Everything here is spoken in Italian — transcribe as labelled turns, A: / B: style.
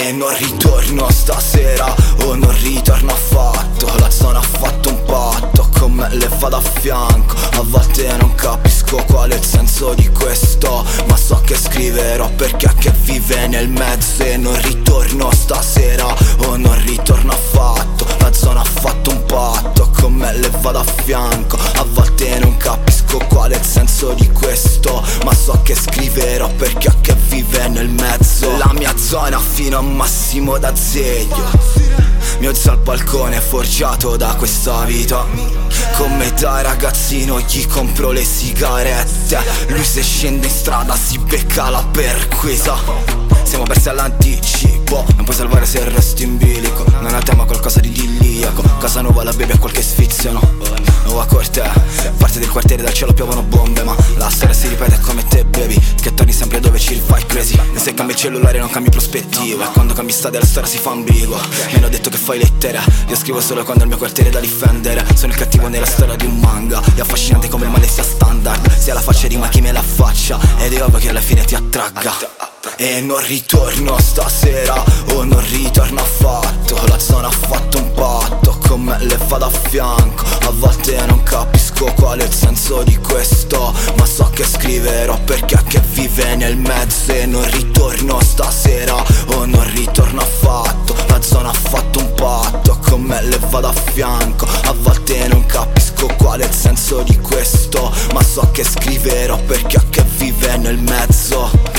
A: E non ritorno stasera, o non ritorno affatto. La zona ha fatto un patto, con me le vado a fianco. A volte non capisco qual è il senso di questo, ma so che scriverò perché che vive nel mezzo. E non ritorno stasera, o non ritorno affatto. La zona ha fatto un patto, con me le vado a fianco. A volte non capisco qual è il senso di questo, ma so che scriverò perché che vive nel mezzo. La mia zona fino a Massimo d'Azeglio. Mi alzo al balcone forgiato da questa vita. Come da ragazzino gli compro le sigarette. Lui se scende in strada si becca la perquisa. Siamo persi all'anticipo, non puoi salvare se resti in bilico. Non ha tema qualcosa di idilliaco. Casa nuova, la baby a qualche sfizio, no? Nuova corte, parte del quartiere, dal cielo piovono bombe. Ma la storia si ripete come te baby, che torni sempre dove ci fai crazy. E se cambi il cellulare non cambi prospettiva. E quando cambi stadia la storia si fa ambigua. Mi hanno detto che fai lettere, io scrivo solo quando ho il mio quartiere da difendere. Sono il cattivo nella storia di un manga. È affascinante come il male sia standard. Sia la faccia rima chi me la faccia, ed è ovvio che alla fine ti attragga. E non ritorno stasera, o non ritorno affatto. La zona ha fatto un patto, con me le vado a fianco. A volte non capisco qual è il senso di questo, ma so che scriverò perché che vive nel mezzo. E non ritorno stasera, o non ritorno affatto. La zona ha fatto un patto, con me le vado a fianco. A volte non capisco qual è il senso di questo, ma so che scriverò perché che vive nel mezzo.